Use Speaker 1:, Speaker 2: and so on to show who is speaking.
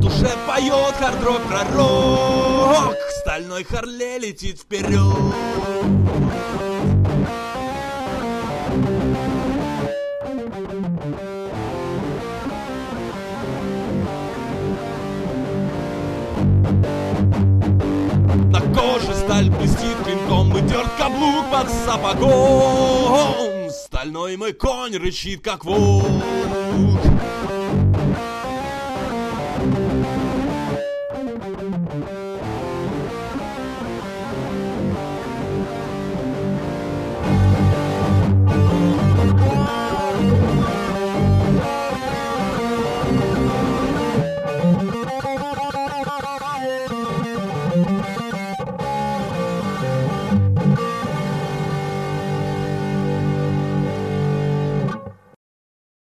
Speaker 1: душе поет хард-рок, пророк. Стальной Харлей летит вперед. На коже сталь блестит клинком, и дерт каблук под сапогом. Стальной мой конь рычит, как вол.